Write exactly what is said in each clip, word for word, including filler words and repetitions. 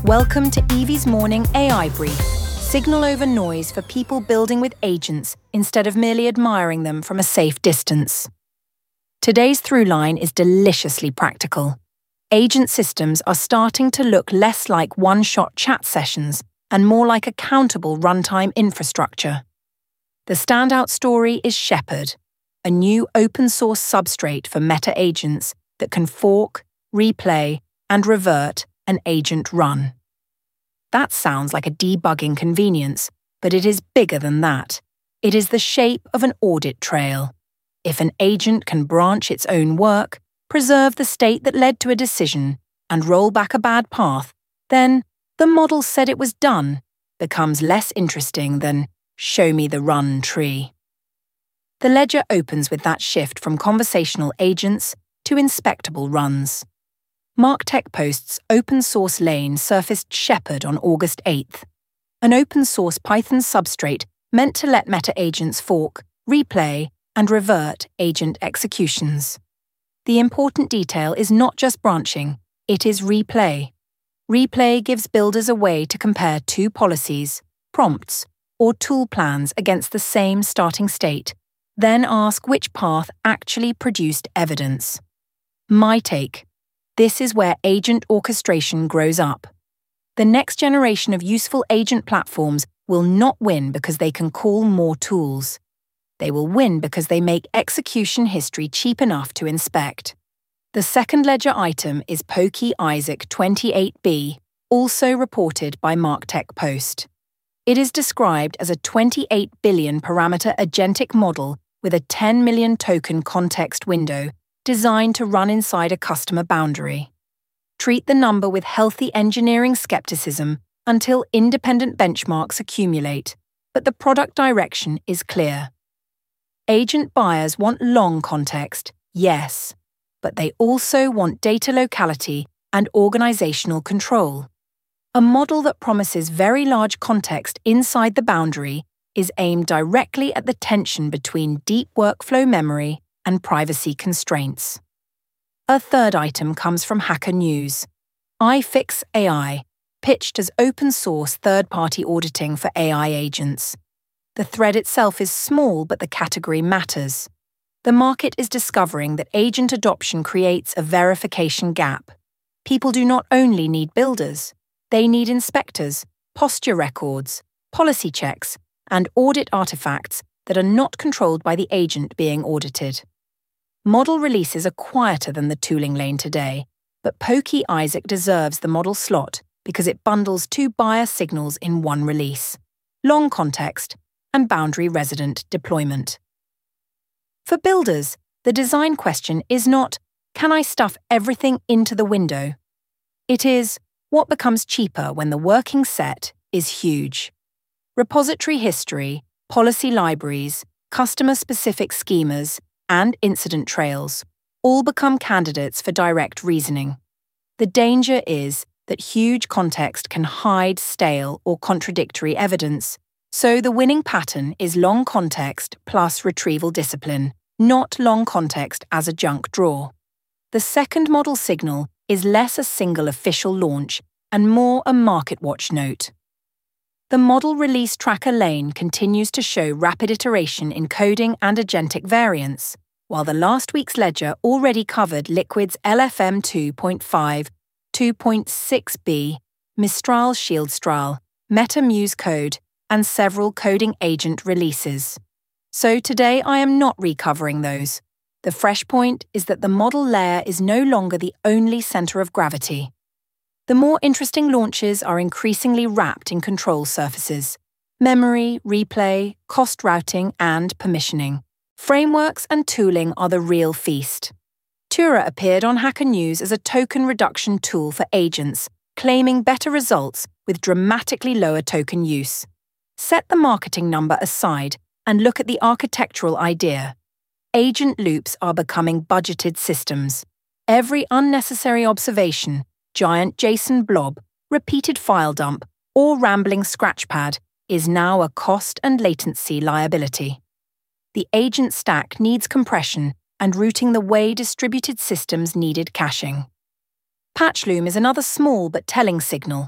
Welcome to Evie's Morning A I Brief. Signal over noise for people building with agents instead of merely admiring them from a safe distance. Today's throughline is deliciously practical. Agent systems are starting to look less like one-shot chat sessions and more like accountable runtime infrastructure. The standout story is Shepherd, a new open-source substrate for meta agents that can fork, replay, and revert an agent run. That sounds like a debugging convenience, but it is bigger than that. It is the shape of an audit trail. If an agent can branch its own work, preserve the state that led to a decision, and roll back a bad path, then the model said it was done becomes less interesting than show me the run tree. The ledger opens with that shift from conversational agents to inspectable runs. MarkTech Post's open-source lane surfaced Shepherd on August eighth, an open-source Python substrate meant to let meta agents fork, replay, and revert agent executions. The important detail is not just branching, it is replay. Replay gives builders a way to compare two policies, prompts, or tool plans against the same starting state, then ask which path actually produced evidence. My take: this is where agent orchestration grows up. The next generation of useful agent platforms will not win because they can call more tools. They will win because they make execution history cheap enough to inspect. The second ledger item is Pokey Isaac twenty-eight B, also reported by MarkTech Post. It is described as a twenty-eight billion parameter agentic model with a ten million token context window designed to run inside a customer boundary. Treat the number with healthy engineering skepticism until independent benchmarks accumulate, but the product direction is clear. Agent buyers want long context, yes, but they also want data locality and organizational control. A model that promises very large context inside the boundary is aimed directly at the tension between deep workflow memory and privacy constraints. A third item comes from Hacker News. iFix A I, pitched as open-source third-party auditing for A I agents. The thread itself is small, but the category matters. The market is discovering that agent adoption creates a verification gap. People do not only need builders, they need inspectors, posture records, policy checks, and audit artifacts that are not controlled by the agent being audited. Model releases are quieter than the tooling lane today, but Pokey Isaac deserves the model slot because it bundles two buyer signals in one release: long context and boundary resident deployment. For builders, the design question is not, can I stuff everything into the window? It is, what becomes cheaper when the working set is huge? Repository history, policy libraries, customer-specific schemas, and incident trails all become candidates for direct reasoning. The danger is that huge context can hide stale or contradictory evidence, so the winning pattern is long context plus retrieval discipline, not long context as a junk drawer. The second model signal is less a single official launch and more a market watch note. The model release tracker lane continues to show rapid iteration in coding and agentic variants, while the last week's ledger already covered Liquid's L F M two point five, two point six B, Mistral Shieldstral, MetaMuse Code, and several coding agent releases. So today I am not recovering those. The fresh point is that the model layer is no longer the only center of gravity. The more interesting launches are increasingly wrapped in control surfaces: memory, replay, cost routing, and permissioning. Frameworks and tooling are the real feast. Tura appeared on Hacker News as a token reduction tool for agents, claiming better results with dramatically lower token use. Set the marketing number aside and look at the architectural idea. Agent loops are becoming budgeted systems. Every unnecessary observation, giant JSON blob, repeated file dump, or rambling scratchpad is now a cost and latency liability. The agent stack needs compression and routing the way distributed systems needed caching. Patchloom is another small but telling signal.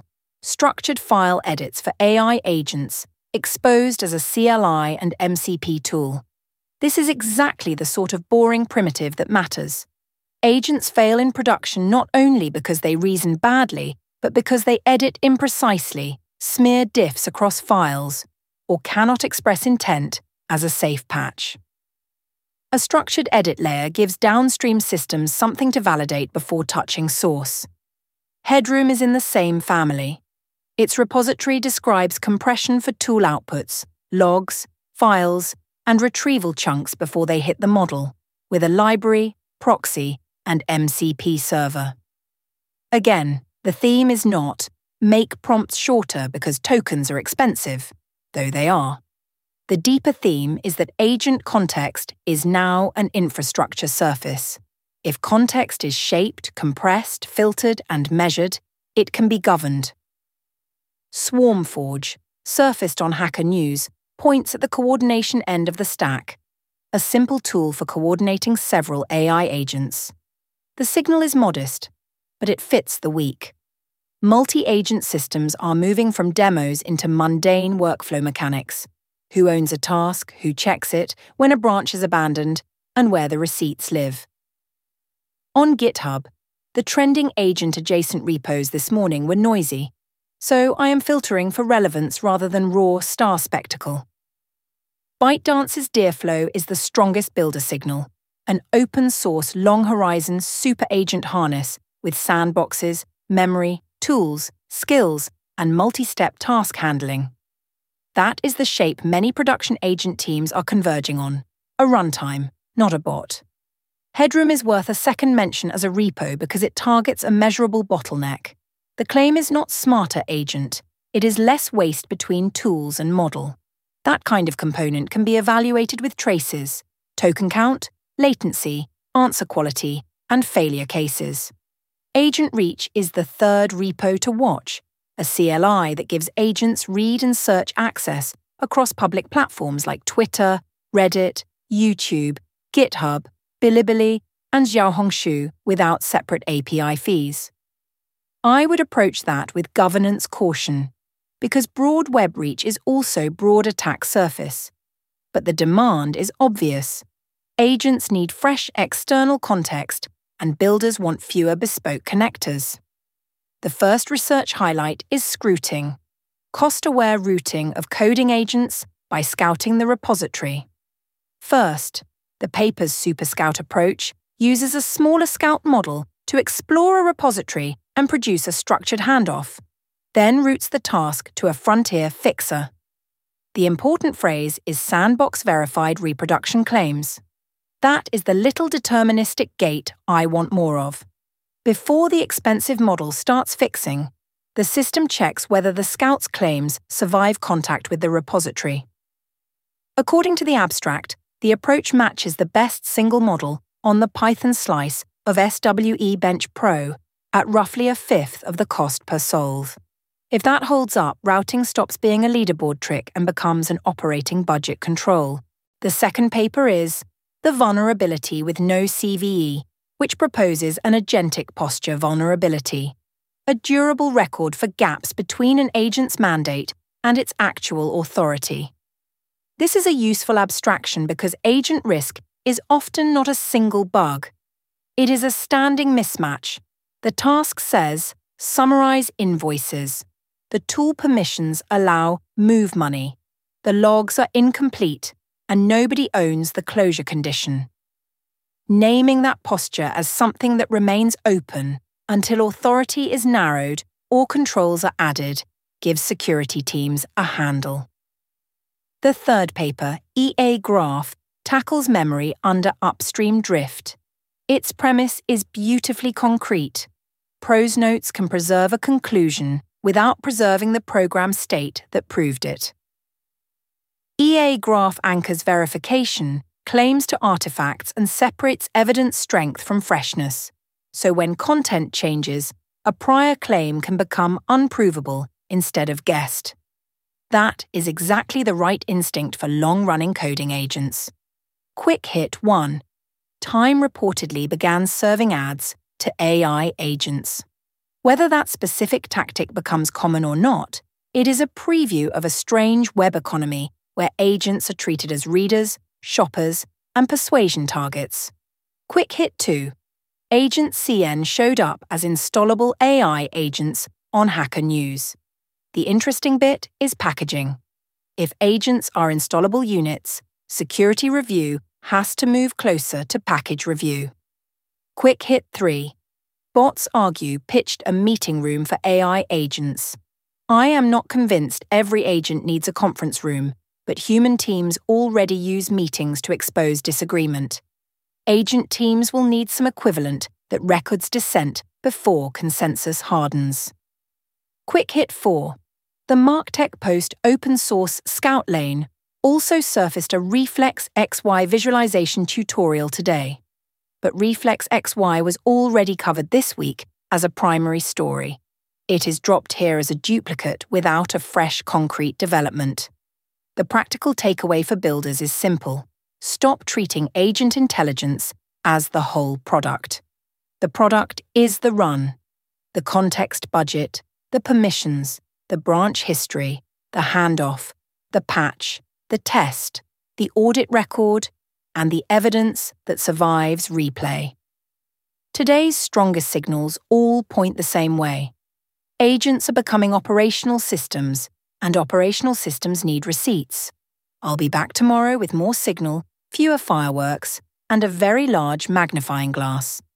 structured file edits for A I agents exposed as a C L I and M C P tool. This is exactly the sort of boring primitive that matters. Agents fail in production not only because they reason badly, but because they edit imprecisely, smear diffs across files, or cannot express intent as a safe patch. A structured edit layer gives downstream systems something to validate before touching source. Headroom is in the same family. Its repository describes compression for tool outputs, logs, files, and retrieval chunks before they hit the model, with a library, proxy, and M C P server. Again, the theme is not make prompts shorter because tokens are expensive, though they are. The deeper theme is that agent context is now an infrastructure surface. If context is shaped, compressed, filtered, and measured, it can be governed. SwarmForge, surfaced on Hacker News, points at the coordination end of the stack, a simple tool for coordinating several A I agents. The signal is modest, but it fits the weak. Multi-agent systems are moving from demos into mundane workflow mechanics. Who owns a task, who checks it, when a branch is abandoned, and where the receipts live. On GitHub, the trending agent-adjacent repos this morning were noisy, so I am filtering for relevance rather than raw star spectacle. ByteDance's Deerflow is the strongest builder signal, an open-source long-horizon super-agent harness with sandboxes, memory, tools, skills, and multi-step task handling. That is the shape many production agent teams are converging on, a runtime, not a bot. Headroom is worth a second mention as a repo because it targets a measurable bottleneck. The claim is not smarter agent, it is less waste between tools and model. That kind of component can be evaluated with traces, token count, latency, answer quality, and failure cases. Agent Reach is the third repo to watch, a C L I that gives agents read and search access across public platforms like Twitter, Reddit, YouTube, GitHub, Bilibili, and Xiaohongshu without separate A P I fees. I would approach that with governance caution, because broad web reach is also broad attack surface. But the demand is obvious. Agents need fresh external context, and builders want fewer bespoke connectors. The first research highlight is Scrouting, cost-aware routing of coding agents by scouting the repository. First, the paper's SuperScout approach uses a smaller Scout model to explore a repository and produce a structured handoff, then routes the task to a frontier fixer. The important phrase is sandbox-verified reproduction claims. That is the little deterministic gate I want more of. Before the expensive model starts fixing, the system checks whether the Scout's claims survive contact with the repository. According to the abstract, the approach matches the best single model on the Python slice of S W E Bench Pro at roughly a fifth of the cost per solve. If that holds up, routing stops being a leaderboard trick and becomes an operating budget control. The second paper is The Vulnerability with No C V E, which proposes an agentic posture vulnerability, a durable record for gaps between an agent's mandate and its actual authority. This is a useful abstraction because agent risk is often not a single bug. It is a standing mismatch. The task says, summarize invoices. The tool permissions allow move money. The logs are incomplete, and nobody owns the closure condition. Naming that posture as something that remains open until authority is narrowed or controls are added gives security teams a handle. The third paper, E A Graph, tackles memory under upstream drift. Its premise is beautifully concrete. Prose notes can preserve a conclusion without preserving the program state that proved it. E A Graph anchors verification, claims to artifacts, and separates evidence strength from freshness. So when content changes, a prior claim can become unprovable instead of guessed. That is exactly the right instinct for long-running coding agents. Quick hit one. Time reportedly began serving ads to A I agents. Whether that specific tactic becomes common or not, it is a preview of a strange web economy where agents are treated as readers, shoppers, and persuasion targets. Quick hit two. Agent C N showed up as installable A I agents on Hacker News. The interesting bit is packaging. If agents are installable units, security review has to move closer to package review. Quick hit three. Bots Argue pitched a meeting room for A I agents. I am not convinced every agent needs a conference room, but human teams already use meetings to expose disagreement. Agent teams will need some equivalent that records dissent before consensus hardens. Quick hit four. The MarkTech Post open source Scout Lane also surfaced a Reflex X Y visualization tutorial today. But Reflex X Y was already covered this week as a primary story. It is dropped here as a duplicate without a fresh concrete development. The practical takeaway for builders is simple. Stop treating agent intelligence as the whole product. The product is the run, the context budget, the permissions, the branch history, the handoff, the patch, the test, the audit record, and the evidence that survives replay. Today's strongest signals all point the same way. Agents are becoming operational systems, and operational systems need receipts. I'll be back tomorrow with more signal, fewer fireworks, and a very large magnifying glass.